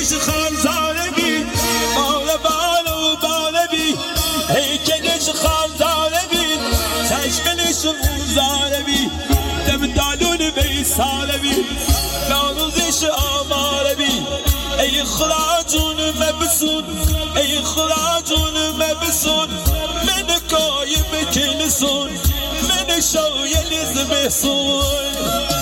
هیکلش خانزاره بی بال بال و بال بی هیکلش خانزاره بی چشمش موزاره بی دم دالون بی ساله بی نانوزش آماره بی ای خدا جون مبسون ای خدا جون مبسون من کایم کلسون من شایل زمسون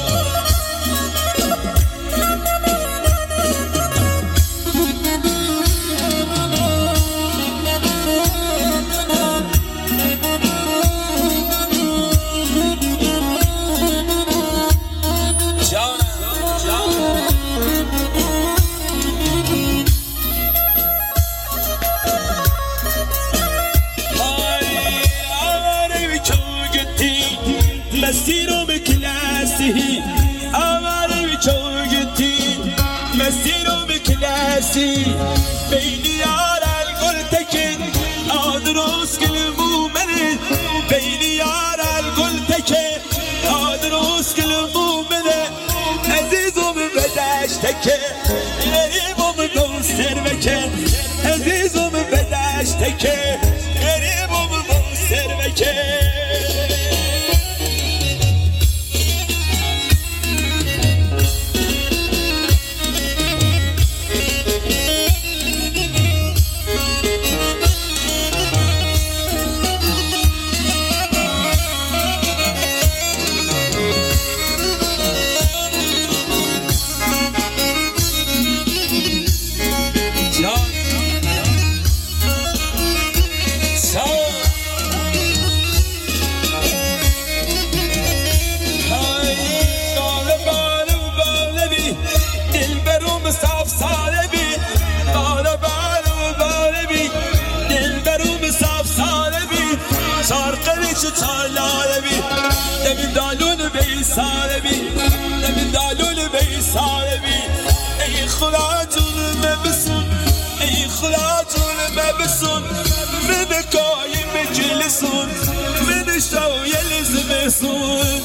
مسیرم کلاسی آواره چوگتی مسیرم کلاسی بین یار الگل تکن آدروس کل مومنه بین یار الگل تکن آدروس کل مومنه عزیزم بدش تکن غریبم دوستر بکن عزیزم بدش تکن غریبم دوستر بکن طالبي دم دالون بي سالبي دم دالون بي سالبي اي خلاجون مبسون اي خلاجون مبسون من قايم مجلسون من شويل زمسون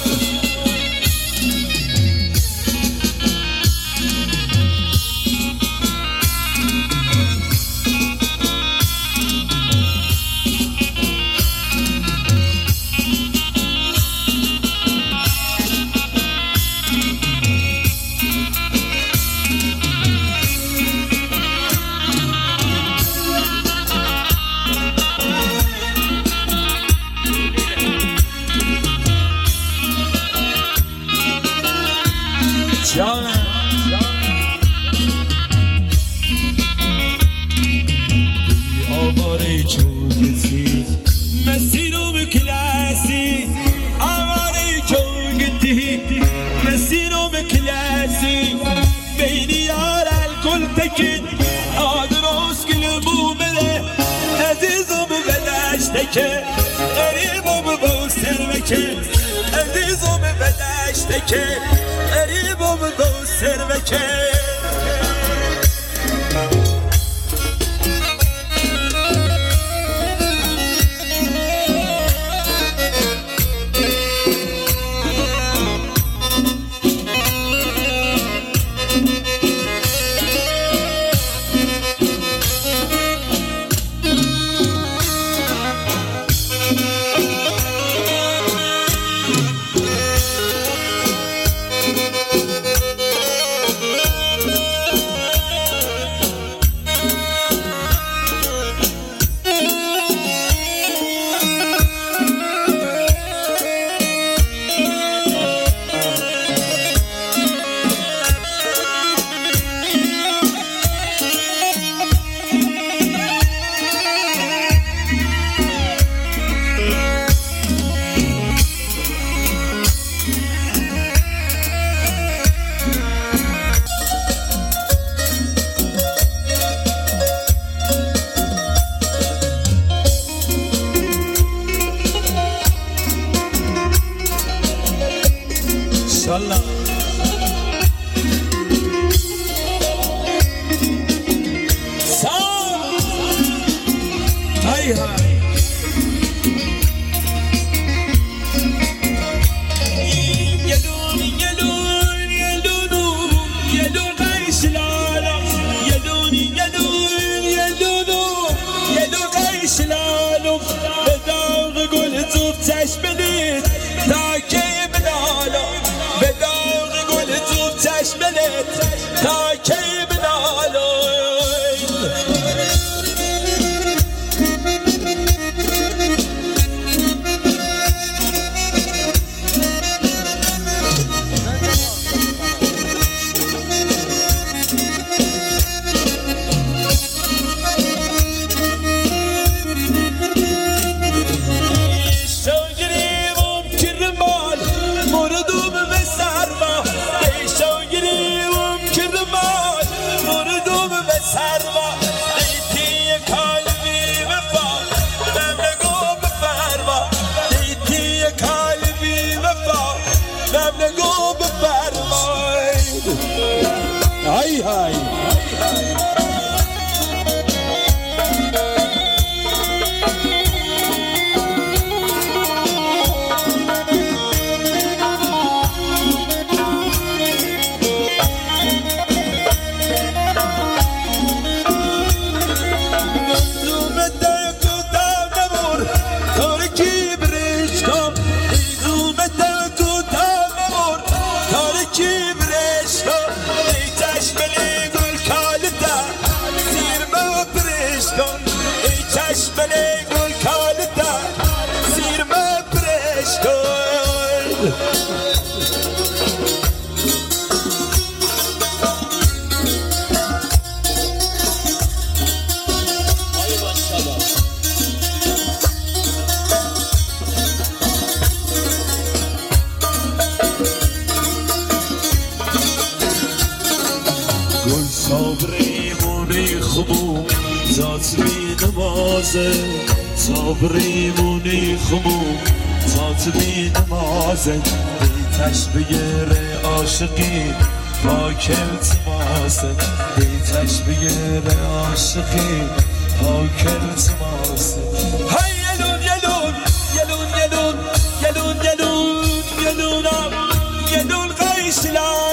آواره چوگتی مسیرم کلاسی آواره چوگتی مسیرم کلاسی بین یار الگل تکن آدروس کل مومنه عزیزم بدش تکن غریبم بوستر بکن عزیزم بدش تکن غریبم بوستر بکن الله هيها يلون يلون يلون يلون عيش العالم يلون صبریمونی خمو ذات بی نمازه صبریمونی خمو ذات بی نمازه بیتش بگیره عاشقی پاک التماسه بیتش بگیره عاشقی پاک التماسه های یلون یلون یلون یلون یلون یلون یلونم یلون قیشلا